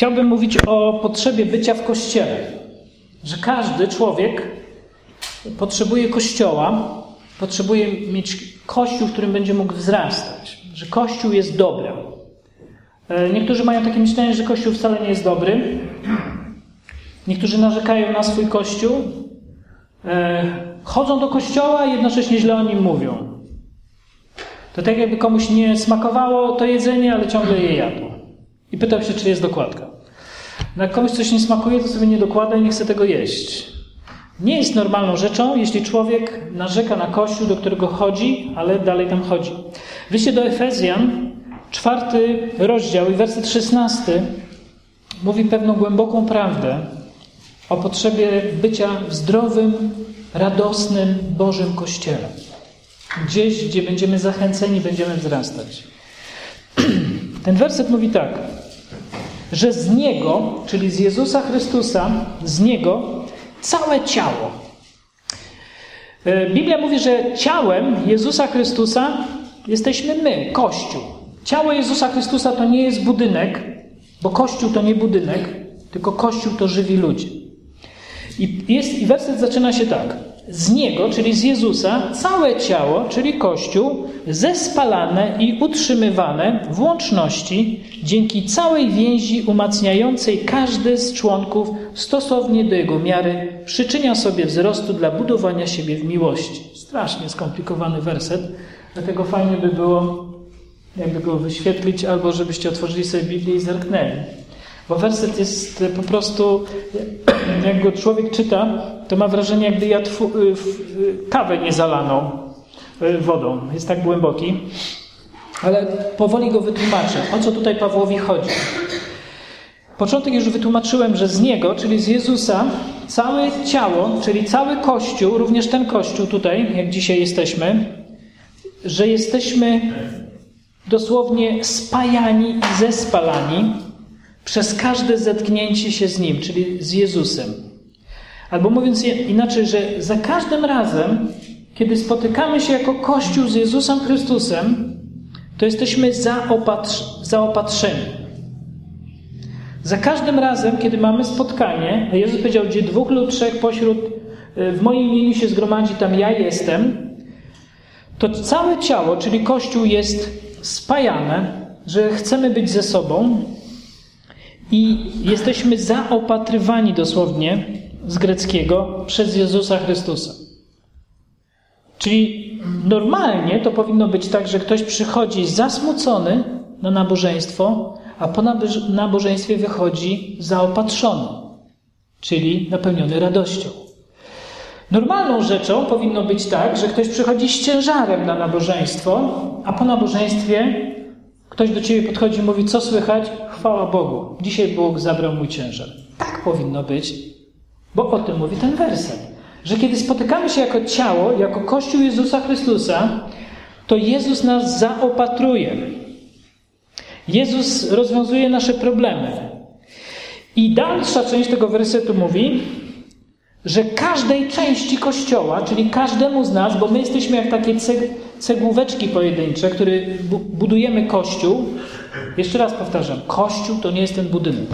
Chciałbym mówić o potrzebie bycia w Kościele. Że każdy człowiek potrzebuje Kościoła, potrzebuje mieć Kościół, w którym będzie mógł wzrastać. Że Kościół jest dobry. Niektórzy mają takie myślenie, że Kościół wcale nie jest dobry. Niektórzy narzekają na swój Kościół. Chodzą do Kościoła i jednocześnie źle o nim mówią. To tak jakby komuś nie smakowało to jedzenie, ale ciągle je jadł. I pytał się, czy jest dokładka. No jak komuś coś nie smakuje, to sobie nie dokłada i nie chce tego jeść. Nie jest normalną rzeczą, jeśli człowiek narzeka na Kościół, do którego chodzi, ale dalej tam chodzi. W liście do Efezjan, 4 rozdział i werset 16 mówi pewną głęboką prawdę o potrzebie bycia w zdrowym, radosnym, Bożym Kościele. Gdzieś, gdzie będziemy zachęceni, będziemy wzrastać. Ten werset mówi tak, że z Niego, czyli z Jezusa Chrystusa, z Niego całe ciało. Biblia mówi, że ciałem Jezusa Chrystusa jesteśmy my, Kościół. Ciało Jezusa Chrystusa to nie jest budynek, bo Kościół to nie budynek, tylko Kościół to żywi ludzie. I werset zaczyna się tak. Z Niego, czyli z Jezusa, całe ciało, czyli Kościół, zespalane i utrzymywane w łączności dzięki całej więzi umacniającej każdy z członków stosownie do jego miary przyczynia sobie wzrostu dla budowania siebie w miłości. Strasznie skomplikowany werset, dlatego fajnie by było, jakby go wyświetlić, albo żebyście otworzyli sobie Biblię i zerknęli. Bo werset jest po prostu, jak go człowiek czyta, to ma wrażenie, jakby jadł kawę niezalaną wodą. Jest tak głęboki. Ale powoli go wytłumaczę. O co tutaj Pawłowi chodzi? Początek już wytłumaczyłem, że z Niego, czyli z Jezusa, całe ciało, czyli cały Kościół, również ten Kościół tutaj, jak dzisiaj jesteśmy, że jesteśmy dosłownie spajani i zespalani przez każde zetknięcie się z Nim, czyli z Jezusem. Albo mówiąc inaczej, że za każdym razem, kiedy spotykamy się jako Kościół z Jezusem Chrystusem, to jesteśmy zaopatrzeni. Za każdym razem, kiedy mamy spotkanie, a Jezus powiedział, gdzie 2 lub 3 w moim imieniu się zgromadzi, tam ja jestem, to całe ciało, czyli Kościół jest spajane, że chcemy być ze sobą i jesteśmy zaopatrywani dosłownie z greckiego przez Jezusa Chrystusa. Czyli normalnie to powinno być tak, że ktoś przychodzi zasmucony na nabożeństwo, a po nabożeństwie wychodzi zaopatrzony, czyli napełniony radością. Normalną rzeczą powinno być tak, że ktoś przychodzi z ciężarem na nabożeństwo, a po nabożeństwie ktoś do ciebie podchodzi i mówi, co słychać? Chwała Bogu, dzisiaj Bóg zabrał mój ciężar. Tak powinno być, bo o tym mówi ten werset. Że kiedy spotykamy się jako ciało, jako Kościół Jezusa Chrystusa, to Jezus nas zaopatruje. Jezus rozwiązuje nasze problemy. I dalsza część tego wersetu mówi, że każdej części Kościoła, czyli każdemu z nas, bo my jesteśmy jak takie cegłóweczki pojedyncze, które budujemy Kościół. Jeszcze raz powtarzam, Kościół to nie jest ten budynek.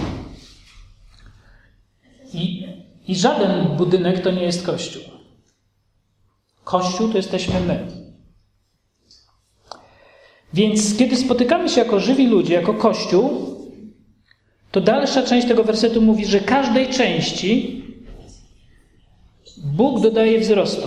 I żaden budynek to nie jest Kościół. Kościół to jesteśmy my. Więc kiedy spotykamy się jako żywi ludzie, jako Kościół, to dalsza część tego wersetu mówi, że każdej części Bóg dodaje wzrostu.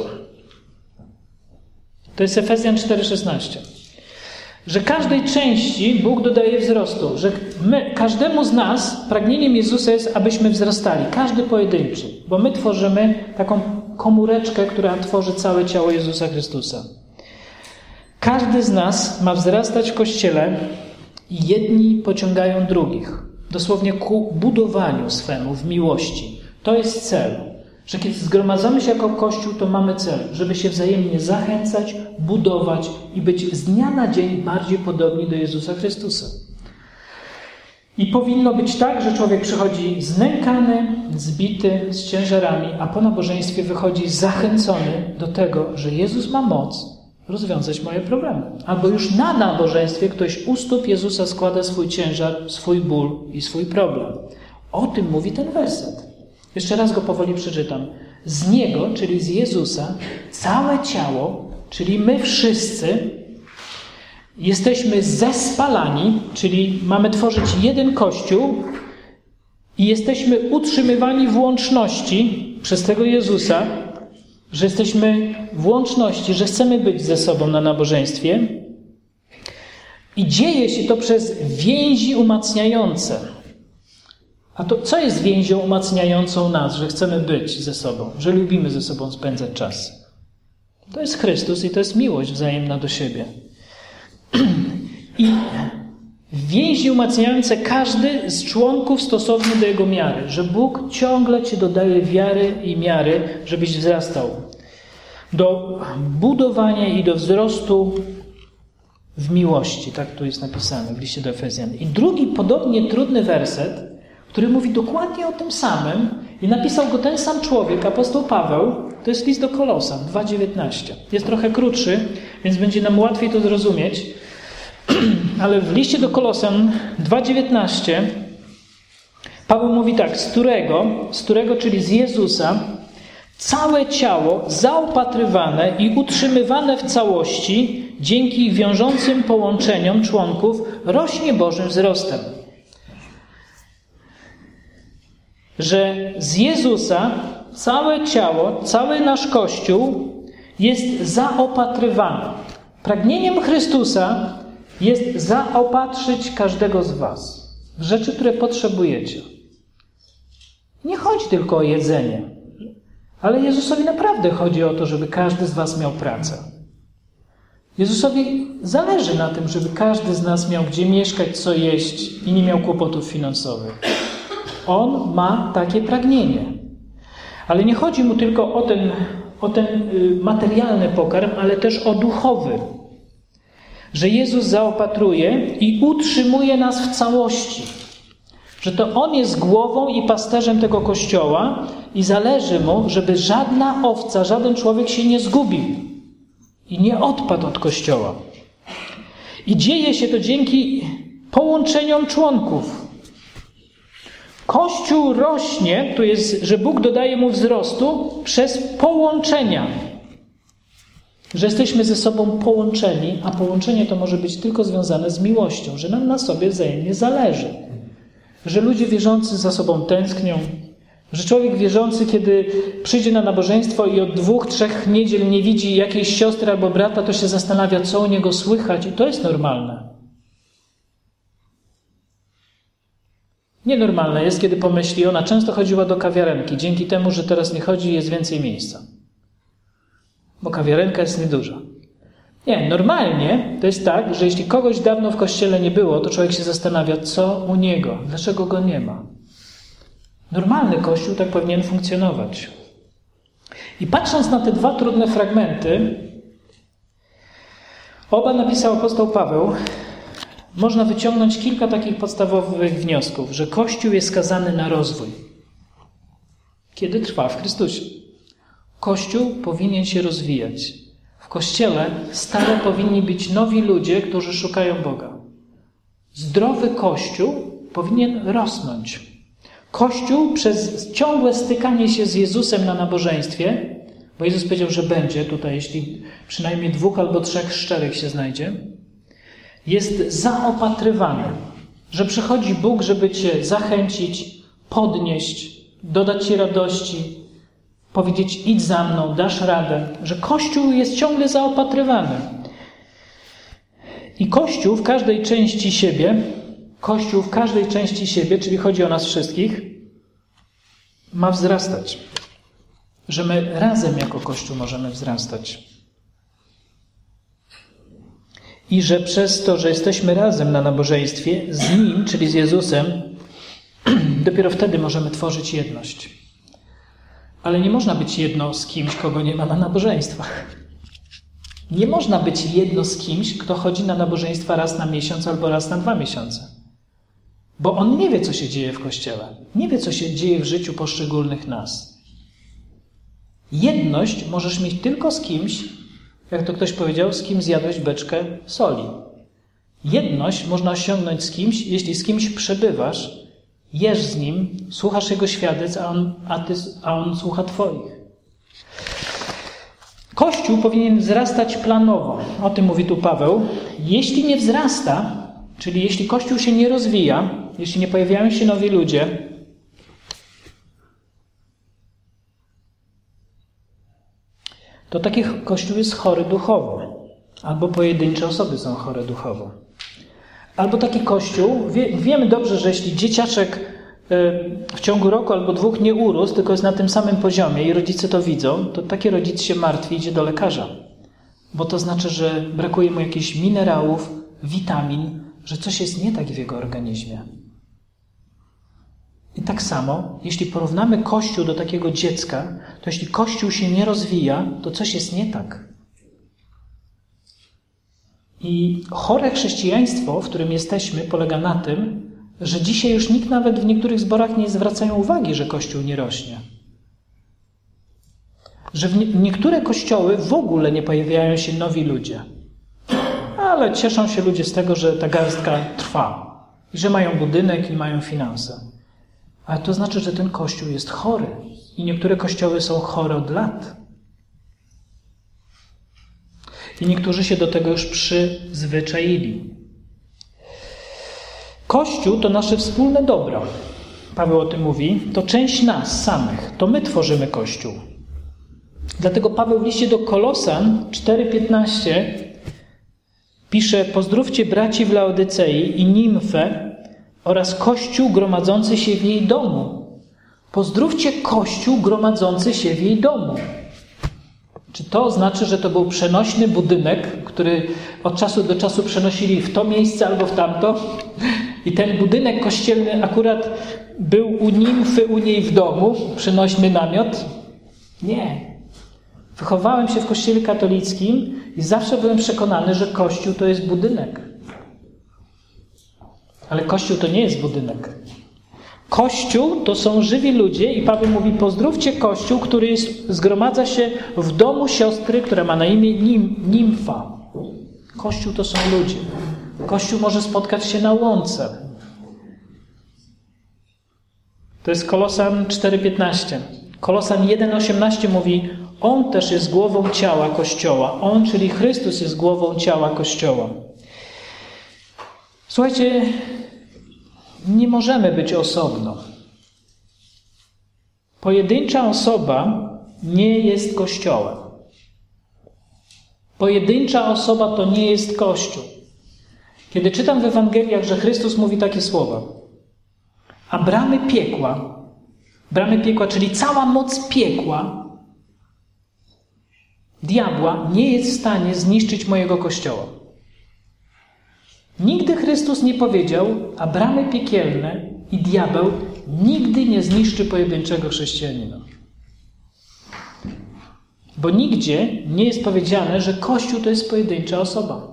To jest Efezjan 4,16. Że każdej części Bóg dodaje wzrostu. Że każdemu z nas pragnieniem Jezusa jest, abyśmy wzrastali. Każdy pojedynczy. Bo my tworzymy taką komóreczkę, która tworzy całe ciało Jezusa Chrystusa. Każdy z nas ma wzrastać w Kościele i jedni pociągają drugich. Dosłownie ku budowaniu swemu w miłości. To jest cel. Że kiedy zgromadzamy się jako Kościół, to mamy cel, żeby się wzajemnie zachęcać, budować i być z dnia na dzień bardziej podobni do Jezusa Chrystusa. I powinno być tak, że człowiek przychodzi znękany, zbity, z ciężarami, a po nabożeństwie wychodzi zachęcony do tego, że Jezus ma moc rozwiązać moje problemy. Albo już na nabożeństwie ktoś u stóp Jezusa składa swój ciężar, swój ból i swój problem. O tym mówi ten werset. Jeszcze raz go powoli przeczytam. Z Niego, czyli z Jezusa, całe ciało, czyli my wszyscy, jesteśmy zespalani, czyli mamy tworzyć jeden Kościół i jesteśmy utrzymywani w łączności przez tego Jezusa, że jesteśmy w łączności, że chcemy być ze sobą na nabożeństwie. I dzieje się to przez więzi umacniające. A to co jest więzią umacniającą nas, że chcemy być ze sobą, że lubimy ze sobą spędzać czas? To jest Chrystus i to jest miłość wzajemna do siebie. I więzi umacniające każdy z członków stosownie do jego miary, że Bóg ciągle ci dodaje wiary i miary, żebyś wzrastał do budowania i do wzrostu w miłości. Tak tu jest napisane w liście do Efezjan. I drugi, podobnie trudny werset, który mówi dokładnie o tym samym i napisał go ten sam człowiek, apostoł Paweł, to jest list do Kolosan 2,19. Jest trochę krótszy, więc będzie nam łatwiej to zrozumieć. Ale w liście do Kolosan 2,19 Paweł mówi tak, z którego, czyli z Jezusa, całe ciało zaopatrywane i utrzymywane w całości dzięki wiążącym połączeniom członków rośnie Bożym wzrostem. Że z Jezusa całe ciało, cały nasz Kościół jest zaopatrywany. Pragnieniem Chrystusa jest zaopatrzyć każdego z was w rzeczy, które potrzebujecie. Nie chodzi tylko o jedzenie, ale Jezusowi naprawdę chodzi o to, żeby każdy z was miał pracę. Jezusowi zależy na tym, żeby każdy z nas miał gdzie mieszkać, co jeść i nie miał kłopotów finansowych. On ma takie pragnienie. Ale nie chodzi mu tylko o ten materialny pokarm, ale też o duchowy. Że Jezus zaopatruje i utrzymuje nas w całości. Że to On jest głową i pasterzem tego Kościoła i zależy Mu, żeby żadna owca, żaden człowiek się nie zgubił i nie odpadł od Kościoła. I dzieje się to dzięki połączeniom członków. Kościół rośnie, tu jest, że Bóg dodaje mu wzrostu przez połączenia. Że jesteśmy ze sobą połączeni, a połączenie to może być tylko związane z miłością, że nam na sobie wzajemnie zależy. Że ludzie wierzący za sobą tęsknią, że człowiek wierzący, kiedy przyjdzie na nabożeństwo i od 2-3 niedziel nie widzi jakiejś siostry albo brata, to się zastanawia, co u niego słychać i to jest normalne. Nienormalne jest, kiedy pomyśli, ona często chodziła do kawiarenki, dzięki temu, że teraz nie chodzi, jest więcej miejsca. Bo kawiarenka jest nieduża. Nie, normalnie to jest tak, że jeśli kogoś dawno w kościele nie było, to człowiek się zastanawia, co u niego, dlaczego go nie ma. Normalny kościół tak powinien funkcjonować. I patrząc na te dwa trudne fragmenty, oba napisał apostoł Paweł, można wyciągnąć kilka takich podstawowych wniosków, że Kościół jest skazany na rozwój, kiedy trwa w Chrystusie. Kościół powinien się rozwijać. W Kościele stale powinni być nowi ludzie, którzy szukają Boga. Zdrowy Kościół powinien rosnąć. Kościół przez ciągłe stykanie się z Jezusem na nabożeństwie, bo Jezus powiedział, że będzie tutaj, jeśli przynajmniej 2 albo 3 szczerych się znajdzie, jest zaopatrywany, że przychodzi Bóg, żeby cię zachęcić, podnieść, dodać ci radości, powiedzieć idź za mną, dasz radę, że Kościół jest ciągle zaopatrywany. I Kościół w każdej części siebie, czyli chodzi o nas wszystkich, ma wzrastać. Że my razem jako Kościół możemy wzrastać. I że przez to, że jesteśmy razem na nabożeństwie, z Nim, czyli z Jezusem, dopiero wtedy możemy tworzyć jedność. Ale nie można być jedno z kimś, kogo nie ma na nabożeństwach. Nie można być jedno z kimś, kto chodzi na nabożeństwa raz na miesiąc albo raz na 2 miesiące. Bo on nie wie, co się dzieje w Kościele. Nie wie, co się dzieje w życiu poszczególnych nas. Jedność możesz mieć tylko z kimś, Jak to ktoś powiedział, z kim zjadłeś beczkę soli. Jedność można osiągnąć z kimś, jeśli z kimś przebywasz, jesz z nim, słuchasz jego świadectw, a on słucha twoich. Kościół powinien wzrastać planowo. O tym mówi tu Paweł. Jeśli nie wzrasta, czyli jeśli Kościół się nie rozwija, jeśli nie pojawiają się nowi ludzie, to taki Kościół jest chory duchowo. Albo pojedyncze osoby są chore duchowo. Albo taki Kościół, wiemy dobrze, że jeśli dzieciaczek w ciągu roku albo 2 nie urósł, tylko jest na tym samym poziomie i rodzice to widzą, to taki rodzic się martwi, idzie do lekarza. Bo to znaczy, że brakuje mu jakichś minerałów, witamin, że coś jest nie tak w jego organizmie. I tak samo, jeśli porównamy Kościół do takiego dziecka, to jeśli Kościół się nie rozwija, to coś jest nie tak. I chore chrześcijaństwo, w którym jesteśmy, polega na tym, że dzisiaj już nikt nawet w niektórych zborach nie zwracają uwagi, że Kościół nie rośnie. Że w niektóre kościoły w ogóle nie pojawiają się nowi ludzie. Ale cieszą się ludzie z tego, że ta garstka trwa. I że mają budynek i mają finanse. Ale to znaczy, że ten Kościół jest chory. I niektóre kościoły są chore od lat. I niektórzy się do tego już przyzwyczaili. Kościół to nasze wspólne dobro. Paweł o tym mówi. To część nas samych. To my tworzymy Kościół. Dlatego Paweł w liście do Kolosan 4:15 pisze: pozdrówcie braci w Laodycei i Nimfę oraz Kościół gromadzący się w jej domu. Pozdrówcie Kościół gromadzący się w jej domu. Czy to znaczy, że to był przenośny budynek, który od czasu do czasu przenosili w to miejsce albo w tamto? I ten budynek kościelny akurat był u Nimfy, u niej w domu, przenośny namiot? Nie. Wychowałem się w kościele katolickim i zawsze byłem przekonany, że Kościół to jest budynek. Ale Kościół to nie jest budynek. Kościół to są żywi ludzie i Paweł mówi: pozdrówcie Kościół, który zgromadza się w domu siostry, która ma na imię Nimfa. Kościół to są ludzie. Kościół może spotkać się na łące. To jest Kolosan 4:15. Kolosan 1:18 mówi: on też jest głową ciała Kościoła. On, czyli Chrystus, jest głową ciała Kościoła. Słuchajcie, nie możemy być osobno. Pojedyncza osoba nie jest Kościołem. Pojedyncza osoba to nie jest Kościół. Kiedy czytam w Ewangeliach, że Chrystus mówi takie słowa: a bramy piekła, czyli cała moc piekła, diabła, nie jest w stanie zniszczyć mojego Kościoła. Nigdy Chrystus nie powiedział, a bramy piekielne i diabeł nigdy nie zniszczy pojedynczego chrześcijanina. Bo nigdzie nie jest powiedziane, że Kościół to jest pojedyncza osoba.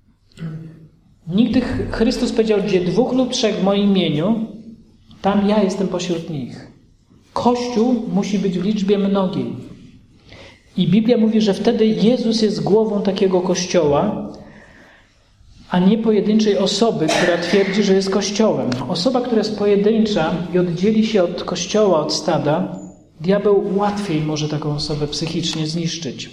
Nigdy Chrystus powiedział, gdzie 2 lub 3 w moim imieniu, tam ja jestem pośród nich. Kościół musi być w liczbie mnogiej. I Biblia mówi, że wtedy Jezus jest głową takiego Kościoła, a nie pojedynczej osoby, która twierdzi, że jest Kościołem. Osoba, która jest pojedyncza i oddzieli się od Kościoła, od stada, diabeł łatwiej może taką osobę psychicznie zniszczyć.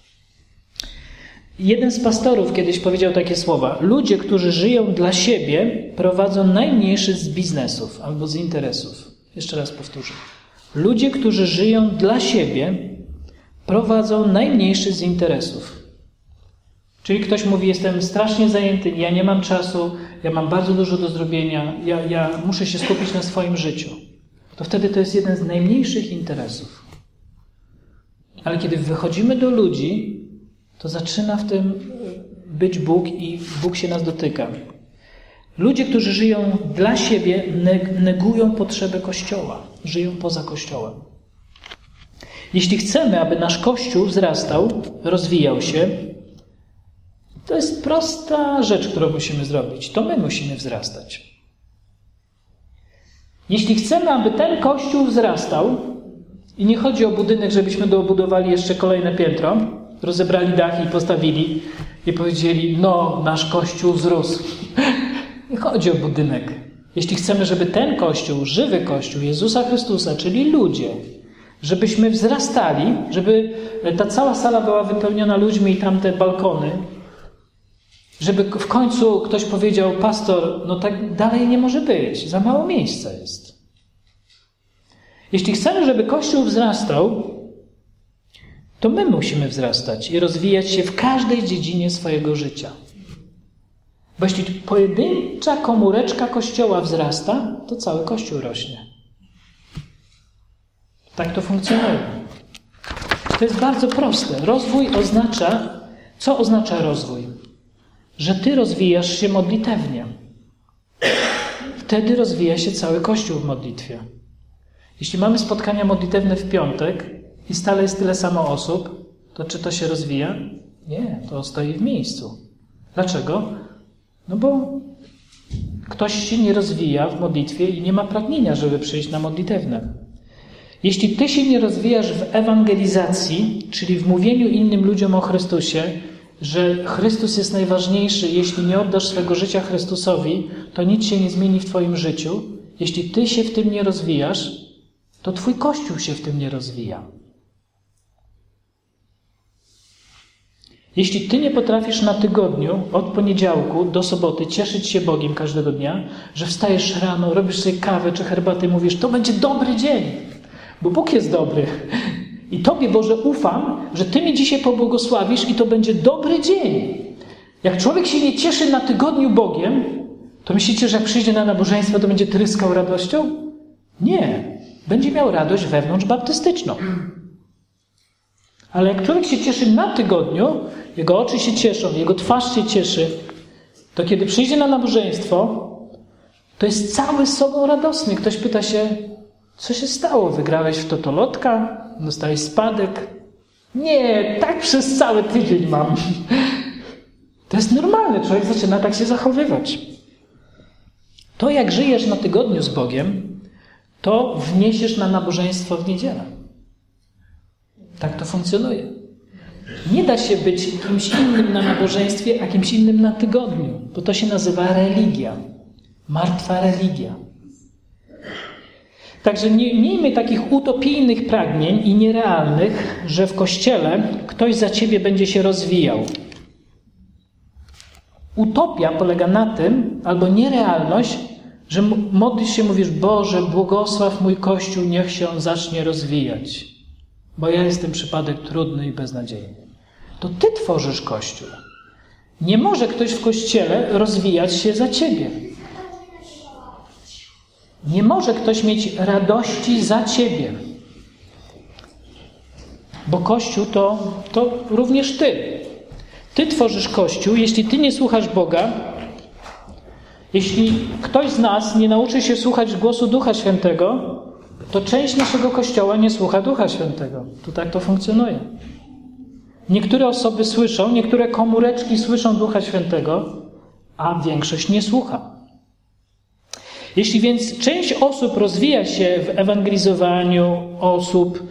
Jeden z pastorów kiedyś powiedział takie słowa: ludzie, którzy żyją dla siebie, prowadzą najmniejszy z biznesów albo z interesów. Jeszcze raz powtórzę. Ludzie, którzy żyją dla siebie, prowadzą najmniejszy z interesów. Czyli ktoś mówi: jestem strasznie zajęty, ja nie mam czasu, ja mam bardzo dużo do zrobienia, ja muszę się skupić na swoim życiu. To wtedy to jest jeden z najmniejszych interesów. Ale kiedy wychodzimy do ludzi, to zaczyna w tym być Bóg i Bóg się nas dotyka. Ludzie, którzy żyją dla siebie, negują potrzebę Kościoła. Żyją poza Kościołem. Jeśli chcemy, aby nasz Kościół wzrastał, rozwijał się, to jest prosta rzecz, którą musimy zrobić. To my musimy wzrastać. Jeśli chcemy, aby ten Kościół wzrastał, i nie chodzi o budynek, żebyśmy dobudowali jeszcze kolejne piętro, rozebrali dach i postawili i powiedzieli, no, nasz Kościół wzrósł. Nie chodzi o budynek. Jeśli chcemy, żeby ten Kościół, żywy Kościół Jezusa Chrystusa, czyli ludzie, żebyśmy wzrastali, żeby ta cała sala była wypełniona ludźmi i tamte balkony, żeby w końcu ktoś powiedział, pastor, no tak dalej nie może być, za mało miejsca jest. Jeśli chcemy, żeby Kościół wzrastał, to my musimy wzrastać i rozwijać się w każdej dziedzinie swojego życia. Bo jeśli pojedyncza komóreczka Kościoła wzrasta, to cały Kościół rośnie. Tak to funkcjonuje. To jest bardzo proste. Rozwój oznacza... Co oznacza rozwój? Że ty rozwijasz się modlitewnie. Wtedy rozwija się cały Kościół w modlitwie. Jeśli mamy spotkania modlitewne w piątek i stale jest tyle samo osób, to czy to się rozwija? Nie, to stoi w miejscu. Dlaczego? No bo ktoś się nie rozwija w modlitwie i nie ma pragnienia, żeby przyjść na modlitewne. Jeśli ty się nie rozwijasz w ewangelizacji, czyli w mówieniu innym ludziom o Chrystusie, że Chrystus jest najważniejszy, jeśli nie oddasz swego życia Chrystusowi, to nic się nie zmieni w twoim życiu. Jeśli ty się w tym nie rozwijasz, to twój Kościół się w tym nie rozwija. Jeśli ty nie potrafisz na tygodniu, od poniedziałku do soboty cieszyć się Bogiem każdego dnia, że wstajesz rano, robisz sobie kawę czy herbatę i mówisz, to będzie dobry dzień, bo Bóg jest dobry. I Tobie, Boże, ufam, że Ty mi dzisiaj pobłogosławisz i to będzie dobry dzień. Jak człowiek się nie cieszy na tygodniu Bogiem, to myślicie, że jak przyjdzie na nabożeństwo, to będzie tryskał radością? Nie. Będzie miał radość wewnątrz baptystyczną. Ale jak człowiek się cieszy na tygodniu, jego oczy się cieszą, jego twarz się cieszy, to kiedy przyjdzie na nabożeństwo, to jest cały sobą radosny. Ktoś pyta się, co się stało? Wygrałeś w totolotka? Dostałeś spadek? Nie, tak przez cały tydzień mam. To jest normalne, człowiek zaczyna tak się zachowywać. To, jak żyjesz na tygodniu z Bogiem, to wniesiesz na nabożeństwo w niedzielę. Tak to funkcjonuje. Nie da się być kimś innym na nabożeństwie, a kimś innym na tygodniu, bo to się nazywa religia. Martwa religia. Także nie miejmy takich utopijnych pragnień i nierealnych, że w Kościele ktoś za ciebie będzie się rozwijał. Utopia polega na tym, albo nierealność, że modlisz się, mówisz, Boże, błogosław mój Kościół, niech się on zacznie rozwijać. Bo ja jestem przypadek trudny i beznadziejny. To ty tworzysz Kościół. Nie może ktoś w Kościele rozwijać się za ciebie. Nie może ktoś mieć radości za ciebie. Bo Kościół to również ty. Ty tworzysz Kościół. Jeśli ty nie słuchasz Boga, jeśli ktoś z nas nie nauczy się słuchać głosu Ducha Świętego, to część naszego Kościoła nie słucha Ducha Świętego. To tak to funkcjonuje. Niektóre osoby słyszą, niektóre komóreczki słyszą Ducha Świętego, a większość nie słucha. Jeśli więc część osób rozwija się w ewangelizowaniu osób,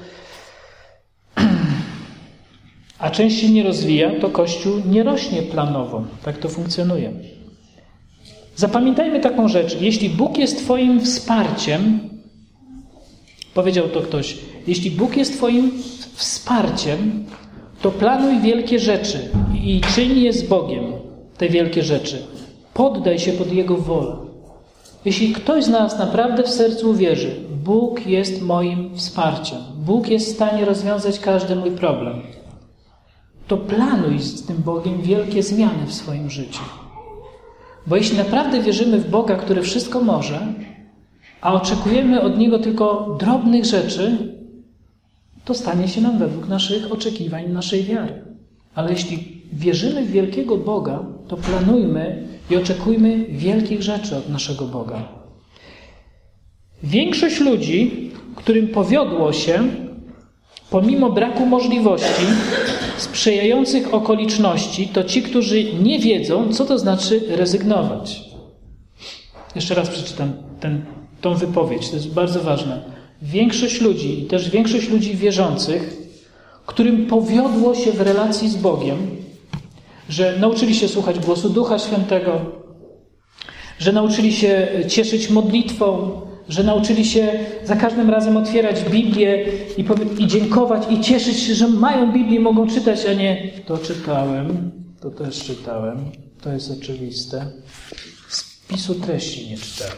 a część się nie rozwija, to Kościół nie rośnie planowo. Tak to funkcjonuje. Zapamiętajmy taką rzecz. Jeśli Bóg jest twoim wsparciem, powiedział to ktoś, jeśli Bóg jest twoim wsparciem, to planuj wielkie rzeczy i czyń je z Bogiem, te wielkie rzeczy. Poddaj się pod Jego wolę. Jeśli ktoś z nas naprawdę w sercu wierzy, Bóg jest moim wsparciem, Bóg jest w stanie rozwiązać każdy mój problem, to planuj z tym Bogiem wielkie zmiany w swoim życiu. Bo jeśli naprawdę wierzymy w Boga, który wszystko może, a oczekujemy od Niego tylko drobnych rzeczy, to stanie się nam według naszych oczekiwań, naszej wiary. Ale jeśli wierzymy w wielkiego Boga, to planujmy i oczekujmy wielkich rzeczy od naszego Boga. Większość ludzi, którym powiodło się, pomimo braku możliwości, sprzyjających okoliczności, to ci, którzy nie wiedzą, co to znaczy rezygnować. Jeszcze raz przeczytam tą wypowiedź, to jest bardzo ważne. Większość ludzi, i też większość ludzi wierzących, którym powiodło się w relacji z Bogiem, że nauczyli się słuchać głosu Ducha Świętego, że nauczyli się cieszyć modlitwą, że nauczyli się za każdym razem otwierać Biblię i dziękować i cieszyć się, że mają Biblię, mogą czytać, a nie to czytałem, to też czytałem, to jest oczywiste. Spisu treści nie czytałem.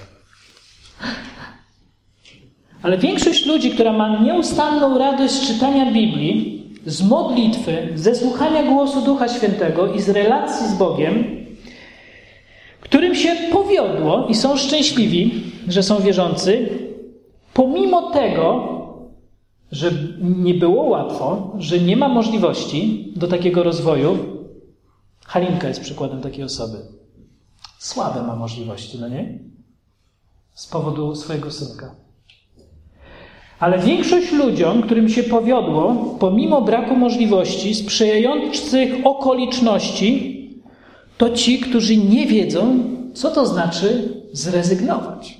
Ale większość ludzi, która ma nieustanną radość z czytania Biblii, z modlitwy, ze słuchania głosu Ducha Świętego i z relacji z Bogiem, którym się powiodło i są szczęśliwi, że są wierzący, pomimo tego, że nie było łatwo, że nie ma możliwości do takiego rozwoju. Halinka jest przykładem takiej osoby. Słabe ma możliwości, no nie? Z powodu swojego synka. Ale większość ludziom, którym się powiodło, pomimo braku możliwości, sprzyjających okoliczności, to ci, którzy nie wiedzą, co to znaczy zrezygnować.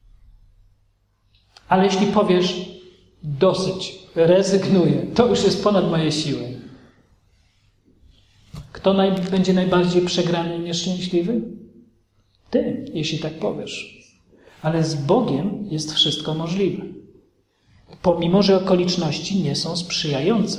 Ale jeśli powiesz, dosyć, rezygnuję, to już jest ponad moje siły. Kto będzie najbardziej przegrany i nieszczęśliwy? Ty, jeśli tak powiesz. Ale z Bogiem jest wszystko możliwe. Pomimo, że okoliczności nie są sprzyjające.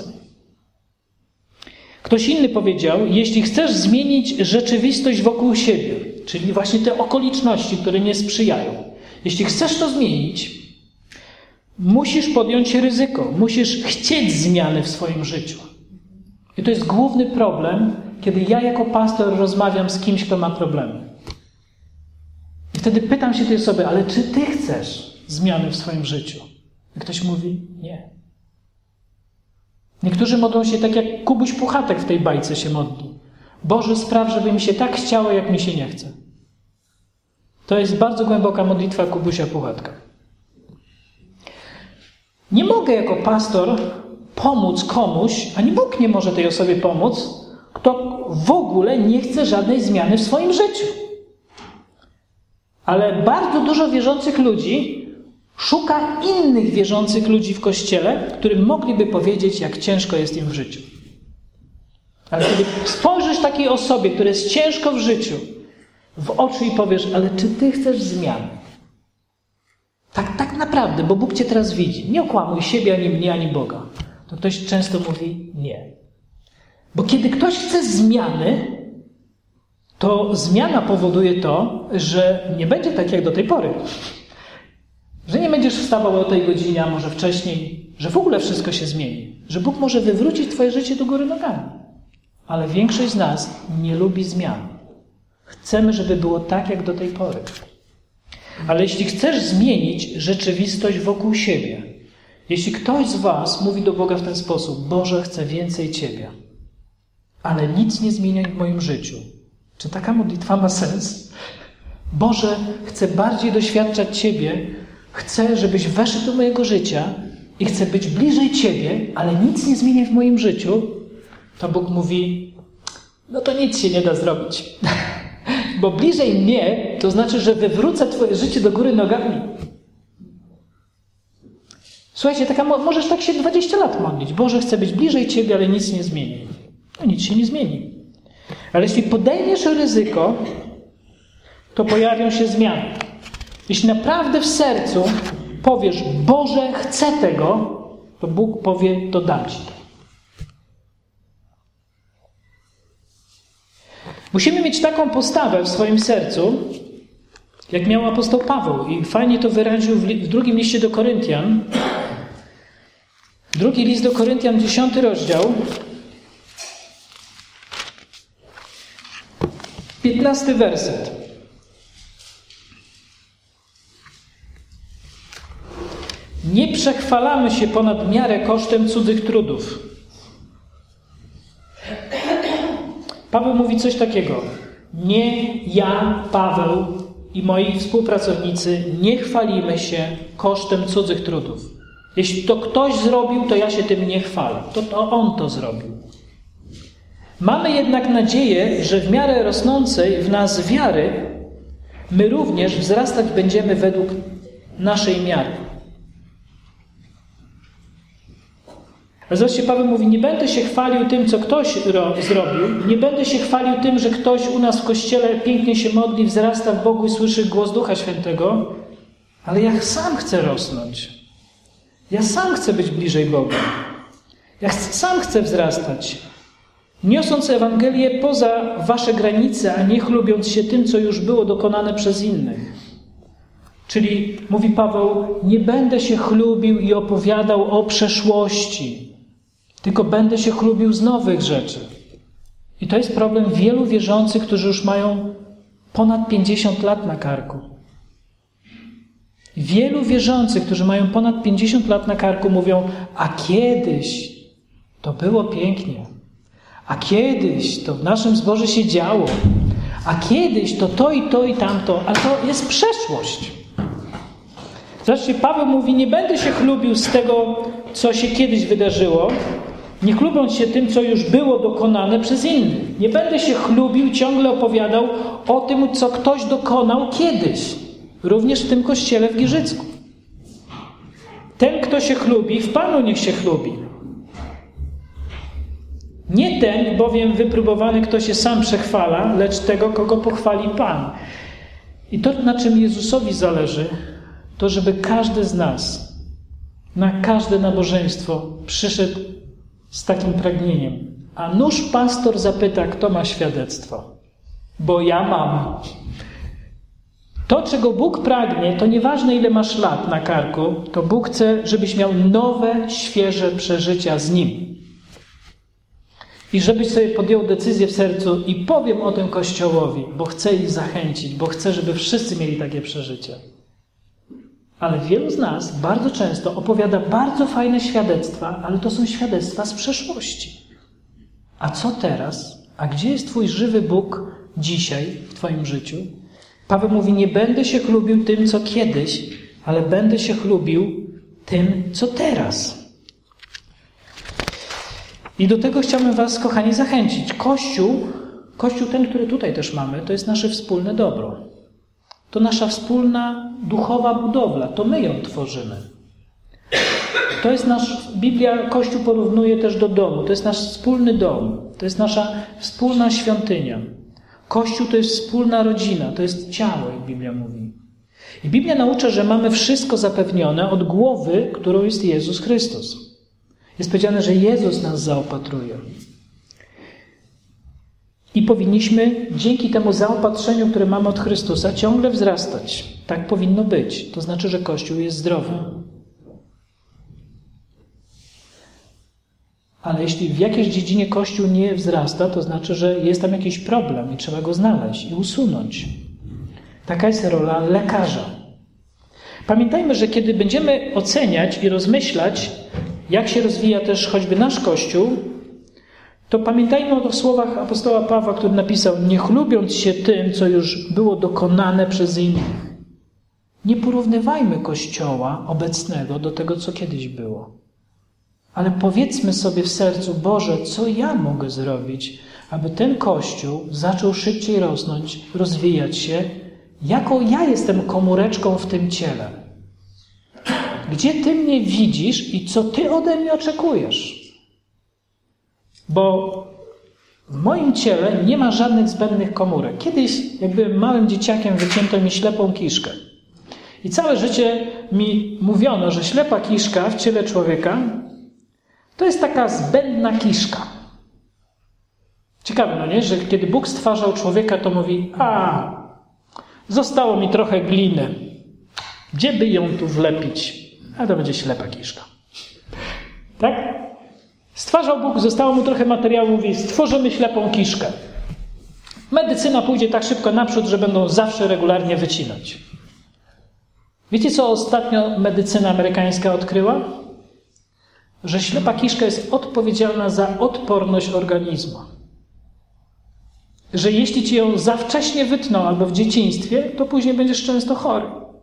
Ktoś inny powiedział, jeśli chcesz zmienić rzeczywistość wokół siebie, czyli właśnie te okoliczności, które nie sprzyjają, jeśli chcesz to zmienić, musisz podjąć ryzyko, musisz chcieć zmiany w swoim życiu. I to jest główny problem, kiedy ja jako pastor rozmawiam z kimś, kto ma problemy. I wtedy pytam się tej osoby, ale czy ty chcesz zmiany w swoim życiu? I ktoś mówi, nie. Niektórzy modlą się tak jak Kubuś Puchatek w tej bajce się modli. Boże, spraw, żeby mi się tak chciało, jak mi się nie chce. To jest bardzo głęboka modlitwa Kubusia Puchatka. Nie mogę jako pastor pomóc komuś, ani Bóg nie może tej osobie pomóc, kto w ogóle nie chce żadnej zmiany w swoim życiu. Ale bardzo dużo wierzących ludzi szuka innych wierzących ludzi w Kościele, którym mogliby powiedzieć, jak ciężko jest im w życiu. Ale kiedy spojrzysz takiej osobie, która jest ciężko w życiu, w oczy i powiesz, ale czy ty chcesz zmiany? Tak naprawdę, bo Bóg cię teraz widzi. Nie okłamuj siebie, ani mnie, ani Boga. To ktoś często mówi nie. Bo kiedy ktoś chce zmiany, to zmiana powoduje to, że nie będzie tak jak do tej pory. Że nie będziesz wstawał o tej godzinie, a może wcześniej, że w ogóle wszystko się zmieni. Że Bóg może wywrócić twoje życie do góry nogami. Ale większość z nas nie lubi zmian. Chcemy, żeby było tak jak do tej pory. Ale jeśli chcesz zmienić rzeczywistość wokół siebie, jeśli ktoś z was mówi do Boga w ten sposób, Boże, chcę więcej Ciebie, ale nic nie zmieniaj w moim życiu. Czy taka modlitwa ma sens? Boże, chcę bardziej doświadczać Ciebie, chcę, żebyś weszł do mojego życia i chcę być bliżej Ciebie, ale nic nie zmieniaj w moim życiu, to Bóg mówi, no to nic się nie da zrobić. Bo bliżej mnie, to znaczy, że wywrócę twoje życie do góry nogami. Słuchajcie, możesz tak się 20 lat modlić. Boże, chcę być bliżej Ciebie, ale nic nie zmieni. No nic się nie zmieni. Ale jeśli podejmiesz ryzyko, to pojawią się zmiany. Jeśli naprawdę w sercu powiesz, Boże, chcę tego, to Bóg powie, to dam Ci to. Musimy mieć taką postawę w swoim sercu, jak miał apostoł Paweł. I fajnie to wyraził w drugim liście do Koryntian. Drugi list do Koryntian, 10 rozdział. 15 werset. Nie przechwalamy się ponad miarę kosztem cudzych trudów. Paweł mówi coś takiego. Nie ja, Paweł i moi współpracownicy nie chwalimy się kosztem cudzych trudów. Jeśli to ktoś zrobił, to ja się tym nie chwalę. To on to zrobił. Mamy jednak nadzieję, że w miarę rosnącej w nas wiary my również wzrastać będziemy według naszej miary. A zobaczcie, Paweł mówi, nie będę się chwalił tym, co ktoś zrobił, nie będę się chwalił tym, że ktoś u nas w Kościele pięknie się modli, wzrasta w Bogu i słyszy głos Ducha Świętego, ale ja sam chcę rosnąć. Ja sam chcę być bliżej Boga. Ja sam chcę wzrastać. Niosąc Ewangelię poza wasze granice, a nie chlubiąc się tym, co już było dokonane przez innych. Czyli, mówi Paweł, nie będę się chlubił i opowiadał o przeszłości, tylko będę się chlubił z nowych rzeczy. I to jest problem wielu wierzących, którzy już mają ponad 50 lat na karku. Wielu wierzących, którzy mają ponad 50 lat na karku, mówią, a kiedyś to było pięknie. A kiedyś to w naszym zborze się działo. A kiedyś to i tamto. A to jest przeszłość. Zobaczcie, Paweł mówi, nie będę się chlubił z tego, co się kiedyś wydarzyło, nie chlubiąc się tym, co już było dokonane przez innych. Nie będę się chlubił, ciągle opowiadał o tym, co ktoś dokonał kiedyś. Również w tym kościele w Giżycku. Ten, kto się chlubi, w Panu niech się chlubi. Nie ten, bowiem wypróbowany, kto się sam przechwala, lecz tego, kogo pochwali Pan. I to, na czym Jezusowi zależy, to żeby każdy z nas na każde nabożeństwo przyszedł z takim pragnieniem. A nuż pastor zapyta, kto ma świadectwo. Bo ja mam. To, czego Bóg pragnie, to nieważne, ile masz lat na karku, to Bóg chce, żebyś miał nowe, świeże przeżycia z Nim. I żebyś sobie podjął decyzję w sercu i powiem o tym Kościołowi, bo chcę ich zachęcić, bo chcę, żeby wszyscy mieli takie przeżycie. Ale wielu z nas bardzo często opowiada bardzo fajne świadectwa, ale to są świadectwa z przeszłości. A co teraz? A gdzie jest Twój żywy Bóg dzisiaj w Twoim życiu? Paweł mówi, nie będę się chlubił tym, co kiedyś, ale będę się chlubił tym, co teraz. I do tego chciałbym Was, kochani, zachęcić. Kościół ten, który tutaj też mamy, to jest nasze wspólne dobro. To nasza wspólna duchowa budowla. To my ją tworzymy. To jest Biblia Kościół porównuje też do domu. To jest nasz wspólny dom. To jest nasza wspólna świątynia. Kościół to jest wspólna rodzina. To jest ciało, jak Biblia mówi. I Biblia naucza, że mamy wszystko zapewnione od głowy, którą jest Jezus Chrystus. Jest powiedziane, że Jezus nas zaopatruje. I powinniśmy dzięki temu zaopatrzeniu, które mamy od Chrystusa, ciągle wzrastać. Tak powinno być. To znaczy, że Kościół jest zdrowy. Ale jeśli w jakiejś dziedzinie Kościół nie wzrasta, to znaczy, że jest tam jakiś problem i trzeba go znaleźć i usunąć. Taka jest rola lekarza. Pamiętajmy, że kiedy będziemy oceniać i rozmyślać, jak się rozwija też choćby nasz Kościół, to pamiętajmy o słowach apostoła Pawła, który napisał, nie chlubiąc się tym, co już było dokonane przez innych. Nie porównywajmy Kościoła obecnego do tego, co kiedyś było. Ale powiedzmy sobie w sercu, Boże, co ja mogę zrobić, aby ten Kościół zaczął szybciej rosnąć, rozwijać się, jaką ja jestem komóreczką w tym ciele. Gdzie Ty mnie widzisz i co Ty ode mnie oczekujesz? Bo w moim ciele nie ma żadnych zbędnych komórek. Kiedyś, jak byłem małym dzieciakiem, wycięto mi ślepą kiszkę. I całe życie mi mówiono, że ślepa kiszka w ciele człowieka to jest taka zbędna kiszka. Ciekawe, no nie? Że kiedy Bóg stwarzał człowieka, to mówi, zostało mi trochę gliny. Gdzie by ją tu wlepić? A to będzie ślepa kiszka. Tak? Stwarzał Bóg, zostało mu trochę materiału, mówi, stworzymy ślepą kiszkę. Medycyna pójdzie tak szybko naprzód, że będą zawsze regularnie wycinać. Wiecie, co ostatnio medycyna amerykańska odkryła? Że ślepa kiszka jest odpowiedzialna za odporność organizmu. Że jeśli ci ją za wcześnie wytną albo w dzieciństwie, to później będziesz często chory.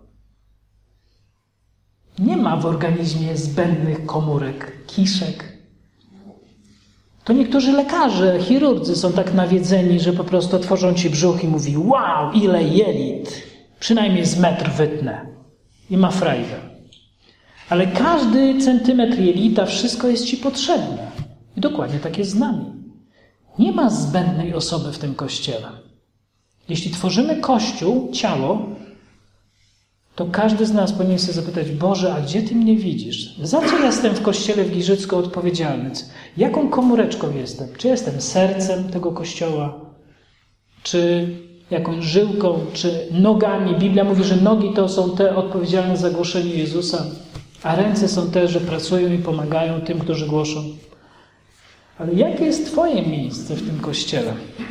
Nie ma w organizmie zbędnych komórek, kiszek. To niektórzy lekarze, chirurdzy są tak nawiedzeni, że po prostu otworzą ci brzuch i mówi, wow, ile jelit, przynajmniej z metr wytnę. I ma frajdę. Ale każdy centymetr jelita, wszystko jest ci potrzebne. I dokładnie tak jest z nami. Nie ma zbędnej osoby w tym Kościele. Jeśli tworzymy Kościół, ciało, to każdy z nas powinien sobie zapytać: Boże, a gdzie Ty mnie widzisz? Za co jestem w Kościele w Giżycku odpowiedzialny? Jaką komóreczką jestem? Czy jestem sercem tego Kościoła? Czy jakąś żyłką? Czy nogami? Biblia mówi, że nogi to są te odpowiedzialne za głoszenie Jezusa, a ręce są te, że pracują i pomagają tym, którzy głoszą. Ale jakie jest Twoje miejsce w tym Kościele?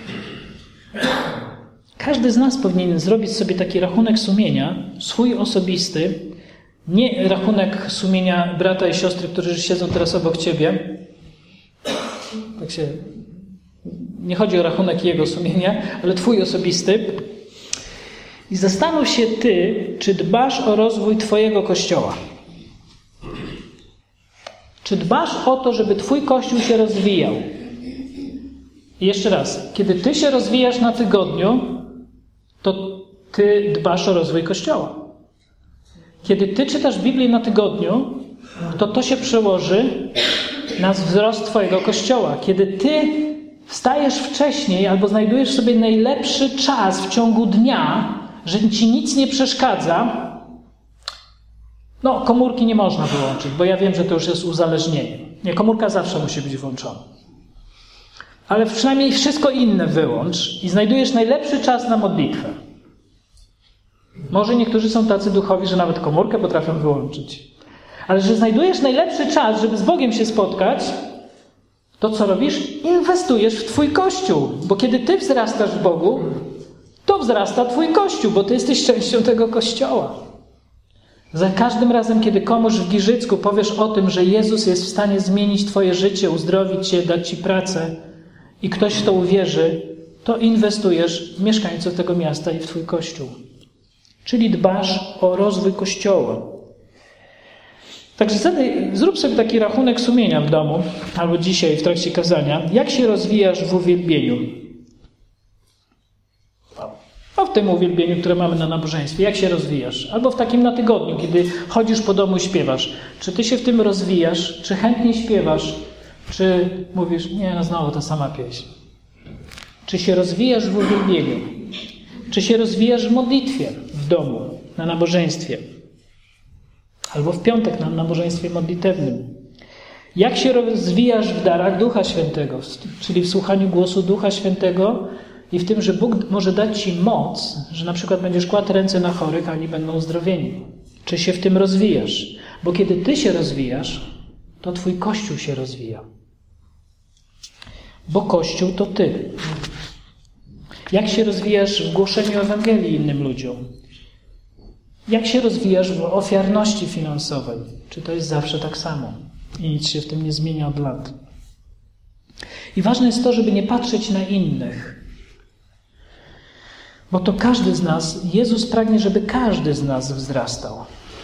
Każdy z nas powinien zrobić sobie taki rachunek sumienia, swój osobisty, nie rachunek sumienia brata i siostry, którzy siedzą teraz obok ciebie. Tak się, nie chodzi o rachunek jego sumienia, ale twój osobisty. I zastanów się ty, czy dbasz o rozwój twojego Kościoła. Czy dbasz o to, żeby twój Kościół się rozwijał? I jeszcze raz, kiedy ty się rozwijasz na tygodniu, to ty dbasz o rozwój Kościoła. Kiedy ty czytasz Biblię na tygodniu, to się przełoży na wzrost twojego Kościoła. Kiedy ty wstajesz wcześniej albo znajdujesz sobie najlepszy czas w ciągu dnia, że ci nic nie przeszkadza, komórki nie można wyłączyć, bo ja wiem, że to już jest uzależnienie. Nie, komórka zawsze musi być włączona. Ale przynajmniej wszystko inne wyłącz i znajdujesz najlepszy czas na modlitwę. Może niektórzy są tacy duchowi, że nawet komórkę potrafią wyłączyć. Ale że znajdujesz najlepszy czas, żeby z Bogiem się spotkać, to co robisz? Inwestujesz w twój Kościół. Bo kiedy ty wzrastasz w Bogu, to wzrasta twój Kościół, bo ty jesteś częścią tego Kościoła. Za każdym razem, kiedy komuś w Giżycku powiesz o tym, że Jezus jest w stanie zmienić twoje życie, uzdrowić cię, dać ci pracę i ktoś w to uwierzy, to inwestujesz w mieszkańców tego miasta i w twój Kościół. Czyli dbasz o rozwój Kościoła. Także zrób sobie taki rachunek sumienia w domu albo dzisiaj w trakcie kazania. Jak się rozwijasz w uwielbieniu? W tym uwielbieniu, które mamy na nabożeństwie. Jak się rozwijasz? Albo w takim na tygodniu, kiedy chodzisz po domu i śpiewasz. Czy ty się w tym rozwijasz? Czy chętnie śpiewasz? Czy mówisz, znowu ta sama pieśń? Czy się rozwijasz w uwielbieniu? Czy się rozwijasz w modlitwie w domu, na nabożeństwie? Albo w piątek na nabożeństwie modlitewnym? Jak się rozwijasz w darach Ducha Świętego? Czyli w słuchaniu głosu Ducha Świętego i w tym, że Bóg może dać ci moc, że na przykład będziesz kładł ręce na chorych, a oni będą uzdrowieni. Czy się w tym rozwijasz? Bo kiedy ty się rozwijasz, to twój Kościół się rozwija. Bo Kościół to ty. Jak się rozwijasz w głoszeniu Ewangelii innym ludziom? Jak się rozwijasz w ofiarności finansowej? Czy to jest zawsze tak samo? I nic się w tym nie zmienia od lat. I ważne jest to, żeby nie patrzeć na innych. Bo to każdy z nas, Jezus pragnie, żeby każdy z nas wzrastał.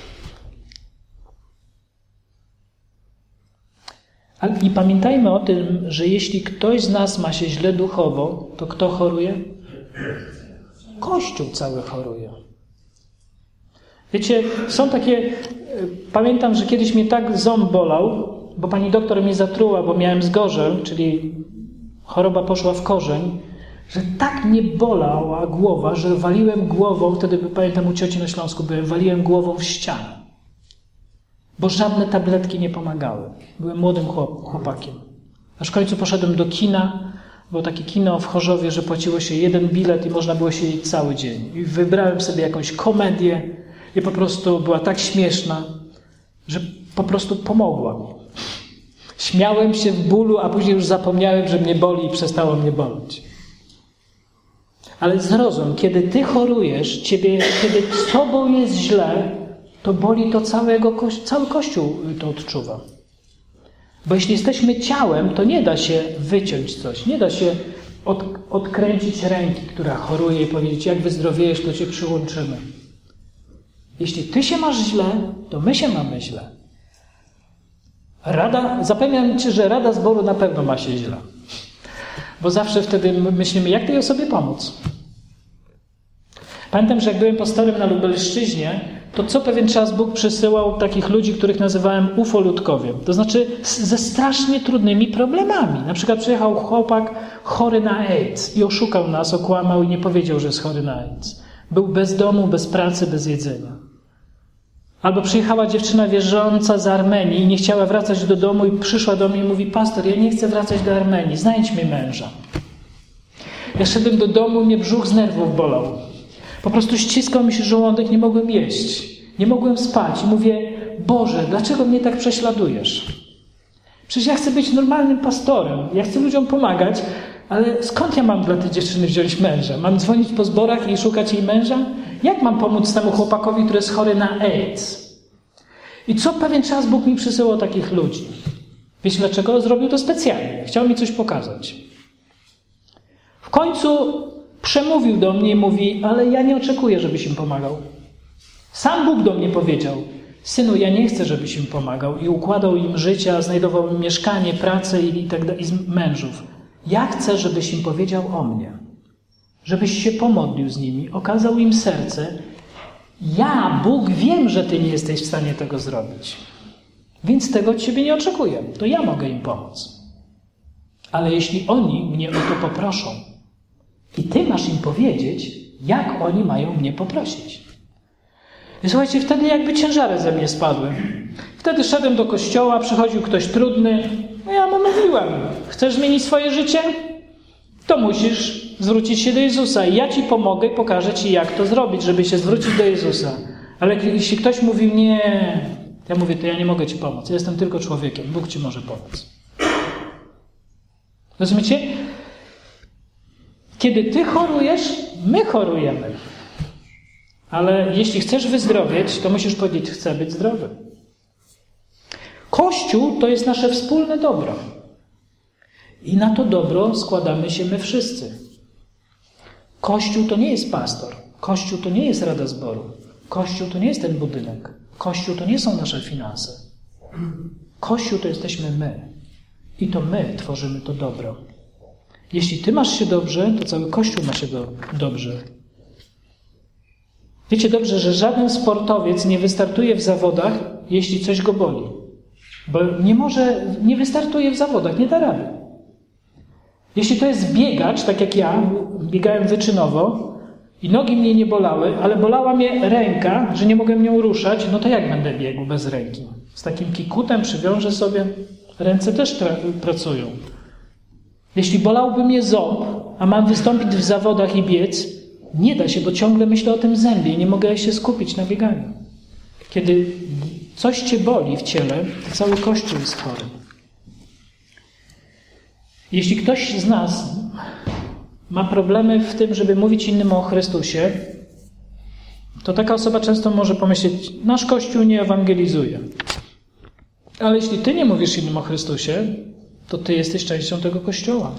I pamiętajmy o tym, że jeśli ktoś z nas ma się źle duchowo, to kto choruje? Kościół cały choruje. Wiecie, są takie... Pamiętam, że kiedyś mnie tak ząb bolał, bo pani doktor mnie zatruła, bo miałem zgorzel, czyli choroba poszła w korzeń, że tak mnie bolała głowa, że waliłem głową, wtedy pamiętam u cioci na Śląsku byłem, waliłem głową w ścianę. Bo żadne tabletki nie pomagały. Byłem młodym chłopakiem. Aż w końcu poszedłem do kina, było takie kino w Chorzowie, że płaciło się 1 bilet i można było siedzieć cały dzień. I wybrałem sobie jakąś komedię i po prostu była tak śmieszna, że po prostu pomogła mi. Śmiałem się w bólu, a później już zapomniałem, że mnie boli i przestało mnie boleć. Ale zrozum, kiedy ty chorujesz, kiedy z tobą jest źle, to boli to cały Kościół to odczuwa. Bo jeśli jesteśmy ciałem, to nie da się wyciąć coś, nie da się odkręcić ręki, która choruje i powiedzieć, jak wyzdrowiejesz, to cię przyłączymy. Jeśli ty się masz źle, to my się mamy źle. Zapewniam cię, że Rada Zboru na pewno ma się źle. Bo zawsze wtedy myślimy, jak tej osobie pomóc. Pamiętam, że jak byłem pastorem na Lubelszczyźnie, to co pewien czas Bóg przysyłał takich ludzi, których nazywałem ufolutkowie. To znaczy ze strasznie trudnymi problemami. Na przykład przyjechał chłopak chory na AIDS i oszukał nas, okłamał i nie powiedział, że jest chory na AIDS. Był bez domu, bez pracy, bez jedzenia. Albo przyjechała dziewczyna wierząca z Armenii i nie chciała wracać do domu i przyszła do mnie i mówi: pastor, ja nie chcę wracać do Armenii, znajdź mi męża. Ja szedłem do domu i mnie brzuch z nerwów bolał. Po prostu ściskał mi się żołądek, nie mogłem jeść. Nie mogłem spać i mówię: Boże, dlaczego mnie tak prześladujesz? Przecież ja chcę być normalnym pastorem, ja chcę ludziom pomagać, ale skąd ja mam dla tej dziewczyny wziąć męża? Mam dzwonić po zborach i szukać jej męża? Jak mam pomóc temu chłopakowi, który jest chory na AIDS? I co pewien czas Bóg mi przysyłał takich ludzi. Wiecie dlaczego? Zrobił to specjalnie. Chciał mi coś pokazać. W końcu przemówił do mnie i mówi: ale ja nie oczekuję, żebyś im pomagał. Sam Bóg do mnie powiedział: synu, ja nie chcę, żebyś im pomagał. I układał im życie, znajdował im mieszkanie, pracę i tak dalej, i mężów. Ja chcę, żebyś im powiedział o mnie. Żebyś się pomodlił z nimi, okazał im serce. Ja, Bóg, wiem, że ty nie jesteś w stanie tego zrobić. Więc tego od ciebie nie oczekuję. To ja mogę im pomóc. Ale jeśli oni mnie o to poproszą i ty masz im powiedzieć, jak oni mają mnie poprosić. I słuchajcie, wtedy jakby ciężary ze mnie spadły. Wtedy szedłem do kościoła, przychodził ktoś trudny. No ja mu mówiłem: chcesz zmienić swoje życie? To musisz zwrócić się do Jezusa. I ja ci pomogę i pokażę ci, jak to zrobić, żeby się zwrócić do Jezusa. Ale jeśli ktoś mówił: nie, ja mówię: to ja nie mogę ci pomóc. Ja jestem tylko człowiekiem. Bóg ci może pomóc. Rozumiecie? Kiedy ty chorujesz, my chorujemy. Ale jeśli chcesz wyzdrowieć, to musisz powiedzieć: chcę być zdrowy. Kościół to jest nasze wspólne dobro. I na to dobro składamy się my wszyscy. Kościół to nie jest pastor. Kościół to nie jest rada zboru. Kościół to nie jest ten budynek. Kościół to nie są nasze finanse. Kościół to jesteśmy my. I to my tworzymy to dobro. Jeśli ty masz się dobrze, to cały Kościół ma się dobrze. Wiecie dobrze, że żaden sportowiec nie wystartuje w zawodach, jeśli coś go boli. Bo nie wystartuje w zawodach, nie da rady. Jeśli to jest biegacz, tak jak ja, biegałem wyczynowo i nogi mnie nie bolały, ale bolała mnie ręka, że nie mogłem nią ruszać, no to jak będę biegł bez ręki? Z takim kikutem przywiążę sobie, ręce też pracują. Jeśli bolałby mnie ząb, a mam wystąpić w zawodach i biec, nie da się, bo ciągle myślę o tym zębie i nie mogę się skupić na bieganiu. Kiedy coś cię boli w ciele, to cały Kościół jest chory. Jeśli ktoś z nas ma problemy w tym, żeby mówić innym o Chrystusie, to taka osoba często może pomyśleć: nasz Kościół nie ewangelizuje. Ale jeśli ty nie mówisz innym o Chrystusie, to ty jesteś częścią tego Kościoła.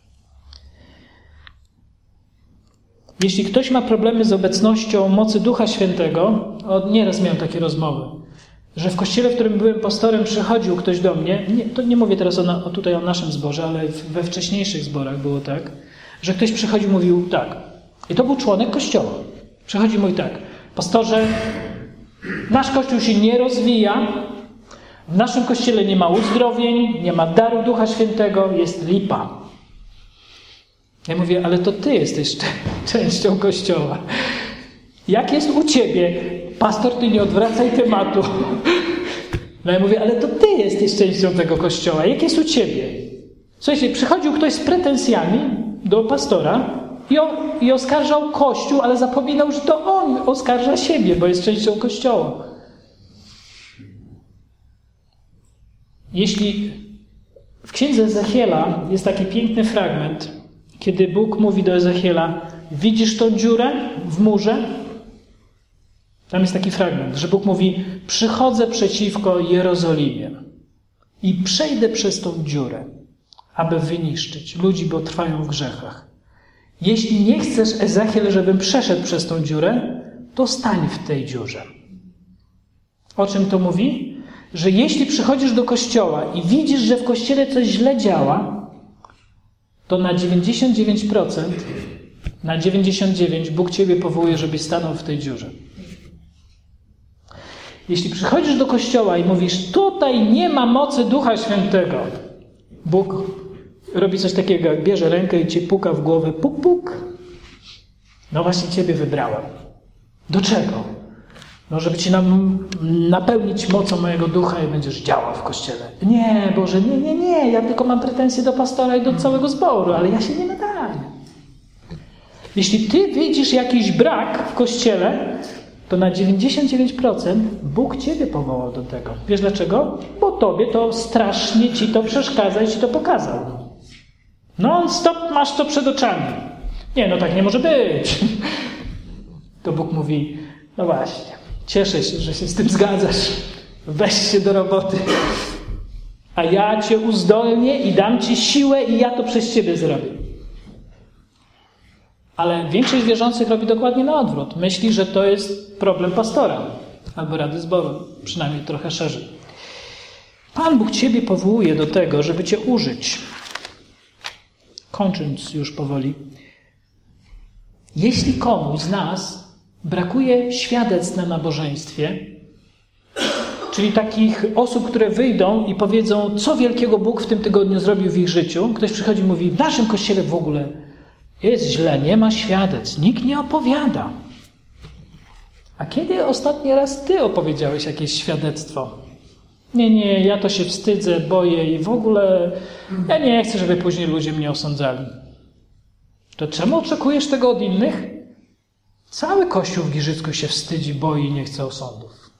Jeśli ktoś ma problemy z obecnością mocy Ducha Świętego, nieraz miałem takie rozmowy, że w kościele, w którym byłem pastorem, przychodził ktoś do mnie, to nie mówię teraz tutaj o naszym zborze, ale we wcześniejszych zborach było tak, że ktoś przychodził i mówił tak, i to był członek kościoła. Przychodzi i mówi tak: pastorze, nasz Kościół się nie rozwija, w naszym kościele nie ma uzdrowień, nie ma daru Ducha Świętego, jest lipa. Ja mówię: ale to ty jesteś częścią Kościoła. Jak jest u ciebie? Pastor, ty nie odwracaj tematu. No ja mówię: ale to ty jesteś częścią tego Kościoła. Jak jest u ciebie? Słuchajcie, przychodził ktoś z pretensjami do pastora i oskarżał Kościół, ale zapominał, że to on oskarża siebie, bo jest częścią Kościoła. Jeśli w księdze Ezechiela jest taki piękny fragment, kiedy Bóg mówi do Ezechiela: widzisz tą dziurę w murze? Tam jest taki fragment, że Bóg mówi: przychodzę przeciwko Jerozolimie i przejdę przez tą dziurę, aby wyniszczyć ludzi, bo trwają w grzechach. Jeśli nie chcesz, Ezechiel, żebym przeszedł przez tą dziurę, to stań w tej dziurze. O czym to mówi? Że jeśli przychodzisz do kościoła i widzisz, że w kościele coś źle działa, to na 99% Na 99 Bóg ciebie powołuje, żebyś stanął w tej dziurze. Jeśli przychodzisz do kościoła i mówisz, tutaj nie ma mocy Ducha Świętego, Bóg robi coś takiego, jak bierze rękę i cię puka w głowę, puk, puk. No właśnie ciebie wybrałem. Do czego? No żeby ci napełnić mocą mojego ducha i będziesz działał w kościele. Nie, Boże, nie, ja tylko mam pretensje do pastora i do całego zboru, ale ja się nie nadaję. Jeśli ty widzisz jakiś brak w kościele, to na 99% Bóg ciebie powołał do tego. Wiesz dlaczego? Bo tobie to strasznie ci to przeszkadza i ci to pokazał. Non-stop masz to przed oczami. Nie, no tak nie może być. To Bóg mówi, no właśnie, cieszę się, że się z tym zgadzasz. Weź się do roboty. A ja cię uzdolnię i dam ci siłę i ja to przez ciebie zrobię. Ale większość wierzących robi dokładnie na odwrót. Myśli, że to jest problem pastora albo rady zboru, przynajmniej trochę szerzej. Pan Bóg ciebie powołuje do tego, żeby cię użyć. Kończąc już powoli. Jeśli komuś z nas brakuje świadectw na nabożeństwie, czyli takich osób, które wyjdą i powiedzą, co wielkiego Bóg w tym tygodniu zrobił w ich życiu, ktoś przychodzi i mówi, w naszym kościele w ogóle jest źle, nie ma świadectw, nikt nie opowiada. A kiedy ostatni raz ty opowiedziałeś jakieś świadectwo? Nie, ja to się wstydzę, boję i w ogóle ja nie chcę, żeby później ludzie mnie osądzali. To czemu oczekujesz tego od innych? Cały Kościół w Giżycku się wstydzi, boi i nie chce osądów.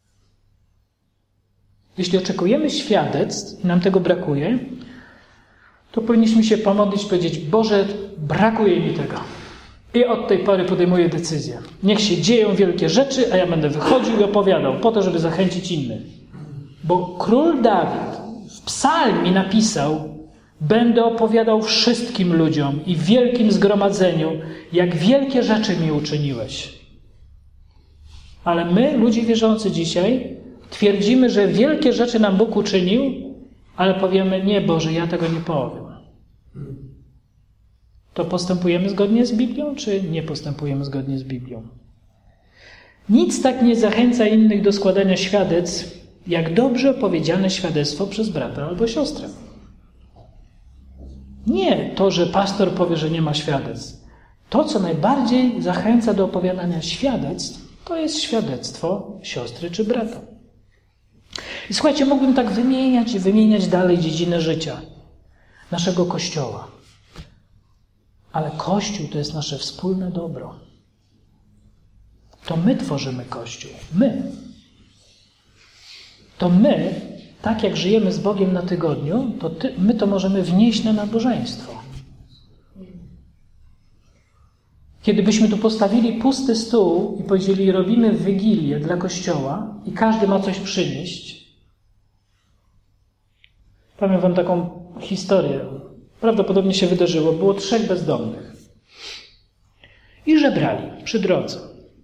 Jeśli oczekujemy świadectw i nam tego brakuje, to powinniśmy się pomodlić i powiedzieć, Boże, brakuje mi tego. I od tej pory podejmuję decyzję. Niech się dzieją wielkie rzeczy, a ja będę wychodził i opowiadał po to, żeby zachęcić innych. Bo król Dawid w psalmie napisał, będę opowiadał wszystkim ludziom i w wielkim zgromadzeniu, jak wielkie rzeczy mi uczyniłeś. Ale my, ludzie wierzący dzisiaj, twierdzimy, że wielkie rzeczy nam Bóg uczynił, ale powiemy, nie Boże, ja tego nie powiem. To postępujemy zgodnie z Biblią, czy nie postępujemy zgodnie z Biblią? Nic tak nie zachęca innych do składania świadectw, jak dobrze opowiedziane świadectwo przez brata albo siostrę. Nie to, że pastor powie, że nie ma świadectw. To, co najbardziej zachęca do opowiadania świadectw, to jest świadectwo siostry czy brata. I słuchajcie, mógłbym tak wymieniać dalej dziedzinę życia naszego Kościoła. Ale Kościół to jest nasze wspólne dobro. To my tworzymy Kościół. My. To my, tak jak żyjemy z Bogiem na tygodniu, to my to możemy wnieść na nabożeństwo. Kiedy byśmy tu postawili pusty stół i powiedzieli, robimy wigilię dla Kościoła i każdy ma coś przynieść. Powiem wam taką historię. Prawdopodobnie się wydarzyło. Było 3 bezdomnych. I żebrali przy drodze.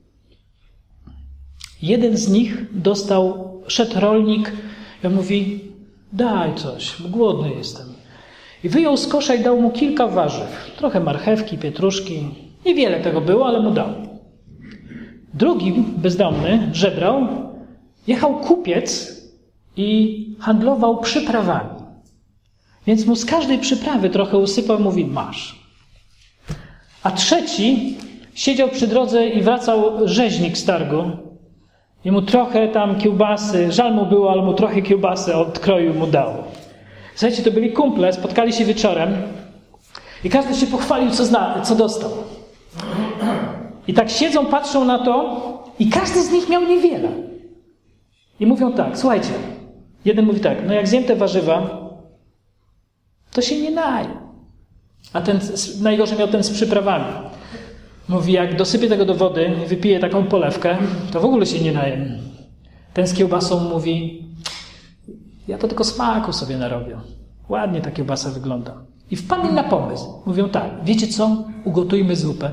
Jeden z nich szedł rolnik i on mówi, daj coś, bo głodny jestem. I wyjął z kosza i dał mu kilka warzyw. Trochę marchewki, pietruszki. Niewiele tego było, ale mu dał. Drugi bezdomny żebrał, jechał kupiec i handlował przyprawami. Więc mu z każdej przyprawy trochę usypał i mówi, masz. A trzeci siedział przy drodze i wracał rzeźnik z targu. I mu trochę tam kiełbasy, żal mu było, ale mu trochę kiełbasy odkroił, mu dał. Słuchajcie, to byli kumple, spotkali się wieczorem i każdy się pochwalił, co dostał. I tak siedzą, patrzą na to i każdy z nich miał niewiele. I mówią tak, słuchajcie, jeden mówi tak, no jak zjem te warzywa, to się nie naje. A ten najgorzej miał ten z przyprawami. Mówi, jak dosypię tego do wody i wypiję taką polewkę, to w ogóle się nie najem. Ten z kiełbasą mówi, ja to tylko smaku sobie narobię. Ładnie ta kiełbasa wygląda. I wpadli na pomysł. Mówią tak, wiecie co? Ugotujmy zupę.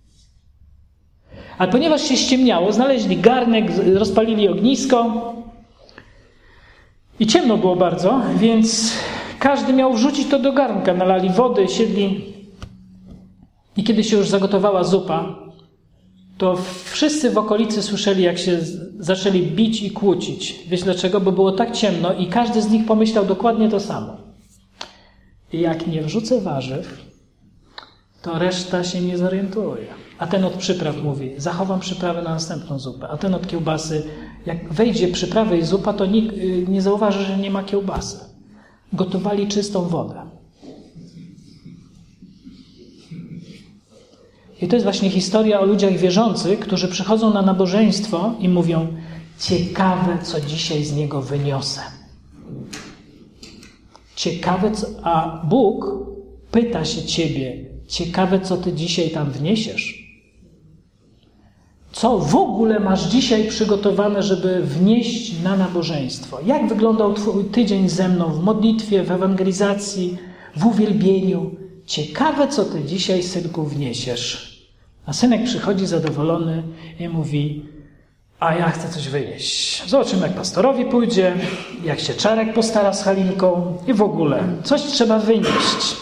Ale ponieważ się ściemniało, znaleźli garnek, rozpalili ognisko i ciemno było bardzo, więc każdy miał wrzucić to do garnka. Nalali wody, siedli I kiedy się już zagotowała zupa, to wszyscy w okolicy słyszeli, jak się zaczęli bić i kłócić. Wiesz dlaczego? Bo było tak ciemno i każdy z nich pomyślał dokładnie to samo. I jak nie wrzucę warzyw, to reszta się nie zorientuje. A ten od przypraw mówi, zachowam przyprawę na następną zupę. A ten od kiełbasy, jak wejdzie przyprawy i zupa, to nikt nie zauważy, że nie ma kiełbasy. Gotowali czystą wodę. I to jest właśnie historia o ludziach wierzących, którzy przychodzą na nabożeństwo i mówią, ciekawe, co dzisiaj z niego wyniosę. Ciekawe, a Bóg pyta się ciebie, ciekawe, co ty dzisiaj tam wniesiesz. Co w ogóle masz dzisiaj przygotowane, żeby wnieść na nabożeństwo? Jak wyglądał twój tydzień ze mną w modlitwie, w ewangelizacji, w uwielbieniu? Ciekawe, co ty dzisiaj, synku, wniesiesz. A synek przychodzi zadowolony i mówi, a ja chcę coś wynieść. Zobaczymy, jak pastorowi pójdzie, jak się Czarek postara z Halinką i w ogóle. Coś trzeba wynieść.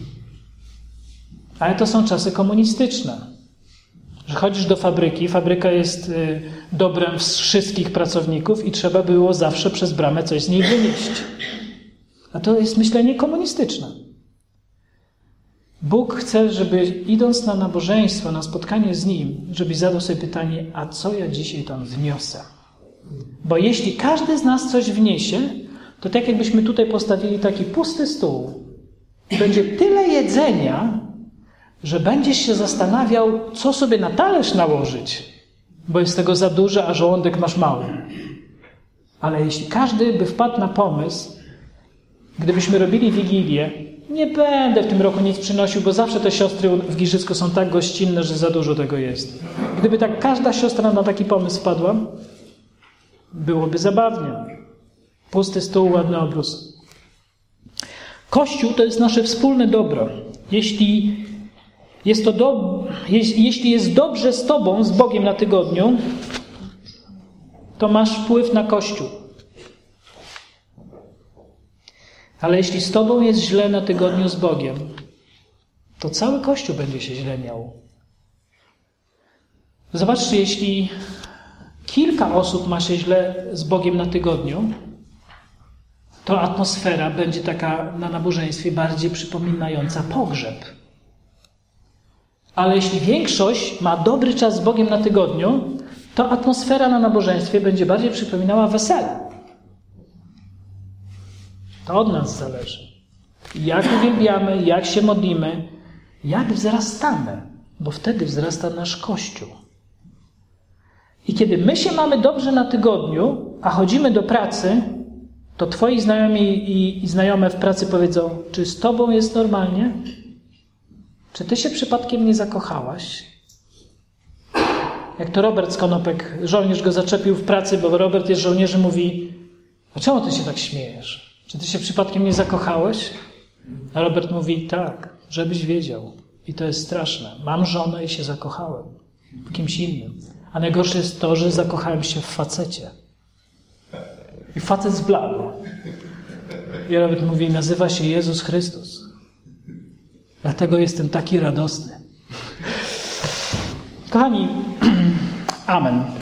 Ale to są czasy komunistyczne. Że chodzisz do fabryki, fabryka jest dobrem wszystkich pracowników i trzeba było zawsze przez bramę coś z niej wynieść. A to jest myślenie komunistyczne. Bóg chce, żeby idąc na nabożeństwo, na spotkanie z Nim, żebyś zadał sobie pytanie, a co ja dzisiaj tam wniosę? Bo jeśli każdy z nas coś wniesie, to tak jakbyśmy tutaj postawili taki pusty stół i będzie tyle jedzenia, że będziesz się zastanawiał, co sobie na talerz nałożyć, bo jest tego za dużo, a żołądek masz mały. Ale jeśli każdy by wpadł na pomysł, gdybyśmy robili Wigilię, nie będę w tym roku nic przynosił, bo zawsze te siostry w Giżycku są tak gościnne, że za dużo tego jest. Gdyby tak każda siostra na taki pomysł wpadła, byłoby zabawnie. Pusty stół, ładny obrus. Kościół to jest nasze wspólne dobro. Jeśli jest dobrze z Tobą, z Bogiem na tygodniu, to masz wpływ na Kościół. Ale jeśli z Tobą jest źle na tygodniu z Bogiem, to cały Kościół będzie się źle miał. Zobaczcie, jeśli kilka osób ma się źle z Bogiem na tygodniu, to atmosfera będzie taka na nabożeństwie bardziej przypominająca pogrzeb. Ale jeśli większość ma dobry czas z Bogiem na tygodniu, to atmosfera na nabożeństwie będzie bardziej przypominała wesele. To od nas zależy. Jak uwielbiamy, jak się modlimy, jak wzrastamy, bo wtedy wzrasta nasz Kościół. I kiedy my się mamy dobrze na tygodniu, a chodzimy do pracy, to twoi znajomi i znajome w pracy powiedzą, czy z tobą jest normalnie? Czy ty się przypadkiem nie zakochałaś? Jak to Robert z Konopek, żołnierz go zaczepił w pracy, bo Robert jest żołnierzem, mówi, a czemu ty się tak śmiejesz? Czy ty się przypadkiem nie zakochałeś? A Robert mówi, tak, żebyś wiedział. I to jest straszne. Mam żonę i się zakochałem w kimś innym. A najgorsze jest to, że zakochałem się w facecie. I facet zbladł. I Robert mówi, nazywa się Jezus Chrystus. Dlatego jestem taki radosny. Kochani, amen.